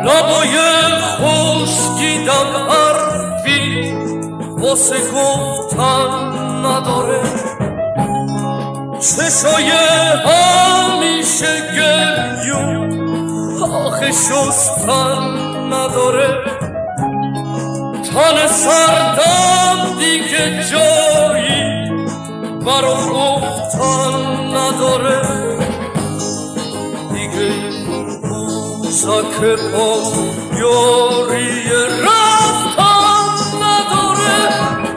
نوای خشکیدن حرفی واسه گفتن نداره، چشای همیشه گریون آخه شستن نداره، تن سردم دیگه جایی برا گفتن نداره، دیگه موزک پا یاری رفتن نداره،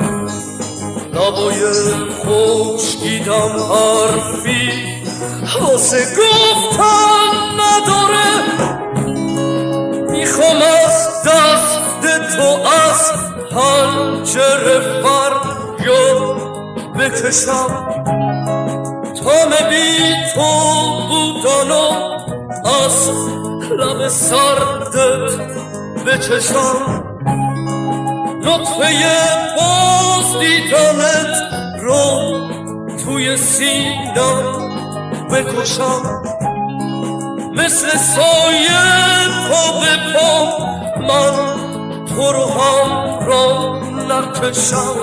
لبای خشکیدم حرفی واسه گفتن نداره، میخوام از دست تو از پنجره فریاد بکشم، تا بی تو بودنو از لب سردت بچشم، نطفه باز دیدنت رو توی سینم بکشم، مثل سایه پا به پا من تو رو همراه نکشم،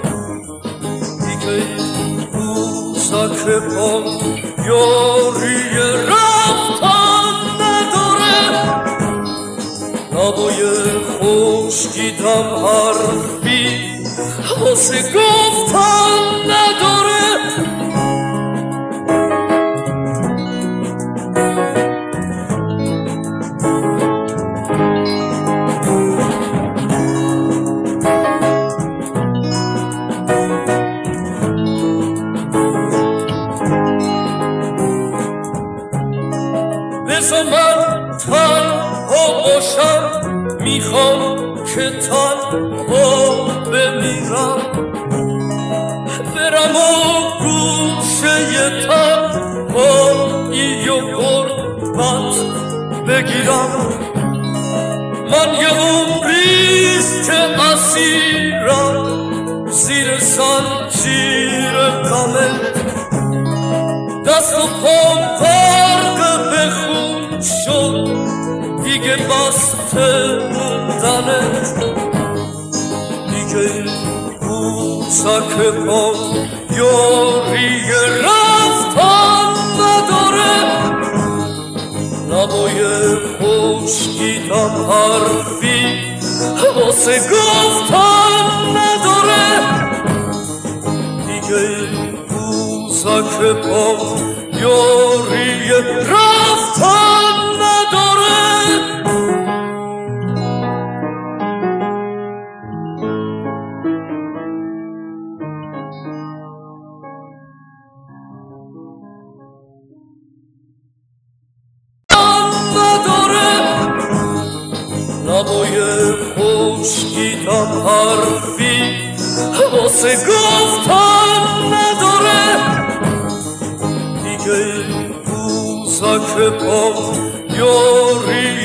دیگه موزک پا یاری رفتن نداره، لبای خشکیدم حرفی واسه گفتن نداره. بذار من تنها باشم، میخوام که تنها بمیرم، برم و گوشه تنهایی و غربت بگیرم، من یه عمریست که اسیرم زیر زنجیر غمت، دست و پام غرق به خون شد دیگه بسته موندنت، دیگه موزک پا یاری رفتن نداره، لبای خشکیدم حرفی واسه گفتن نداره، دیگه موزک پا یاری رفتن نداره. لبای خشکیدم حرفی واسه گفتن نداره، دیگه موزک پا یاری